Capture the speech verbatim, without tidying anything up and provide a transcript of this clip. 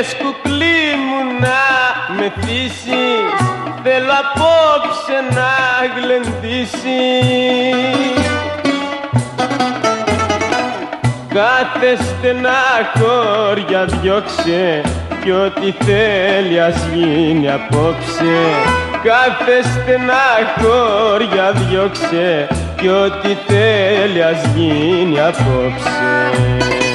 Θες κουκλί μου να με θύσεις, θέλω απόψε να γλεντήσεις. Κάθε στεναχώρια διώξε κι ό,τι θέλει ας γίνει απόψε. Κάθε στεναχώρια διώξε κι ό,τι θέλει ας γίνει απόψε.